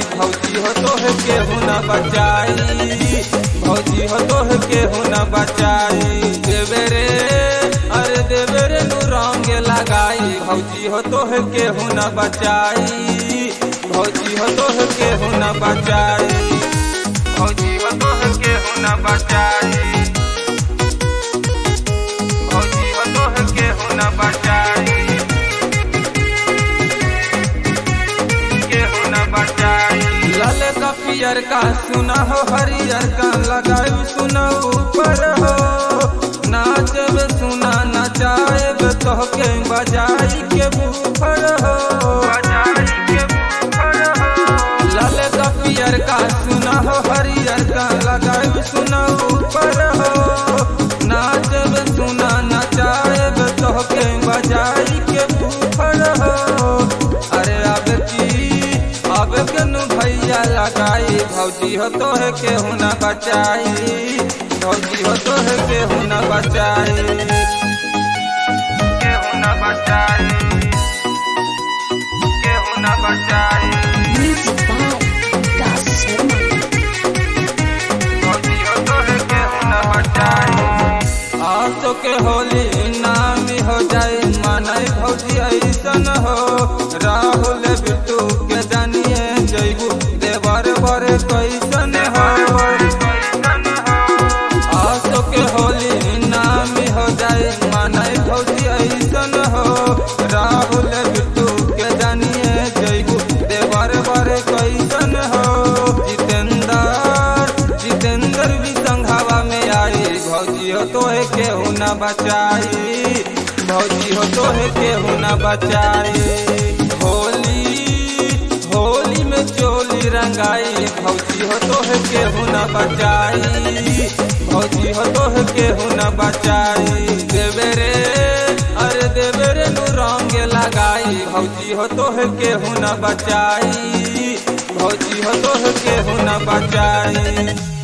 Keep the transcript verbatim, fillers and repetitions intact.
भौजी हो तोह केहू न बचाई, भौजी हो तोह केहू न बचाई। देवे रे अरे देवे रे नु रंग लगाई, भौजी हो तोह केहू न बचाई, भौजी हो तोह केहू न बचाई, भौजी हो तोह केहू न बचाई, भौजी हो तोह केहू न बचाई, केहू न बचाई। लाल का पियर का सुना हो हरियर का लगाई सुना ऊपर हो, नाचब सुना नचाएब तोहके बजाई के बूफर हो, बजाई के बूफर हो। लाल का पियर का सुना हो हरियर का लगाई सुना ऊपर हो, नाचब सुना नचाएब तोहके बजाई के बूफर हो। अरे अब की अब कनु भैया लगाई, भौजी हो तोह केहू न बचाई, भौजी हो तोह केहू न बचाई, केहू न बचाई, केहू न बचाई। Music by Vikas Sharma. भौजी हो तोह केहू न बचाई। आसो के होली नामी हो जाए मानाई भौजी ऐसन हो, राहुल बिट्टू के जानिए जैबू देवर बरे कैसन हो। आसो के होली नामी हो जाए मानाई भौजी ऐसन हो, राहुल बिट्टू के जानिए जैबू देवर बरे कैसन हो। जितेंद्र जितेंद्र भी संघावा में आई, भौजी हो तोहे केहू न बचाई, भौजी हो तोहे केहू न बचाई। होली होली में चोली रंगाई, भौजी हो तोहे केहू न बचाई, भौजी हो तोहे केहू न बचाई। देवे रे अरे देवे रे नु रंग लगाई, भौजी हो तोहे केहू न बचाई, भौजी हो तोहे केहू न बचाई।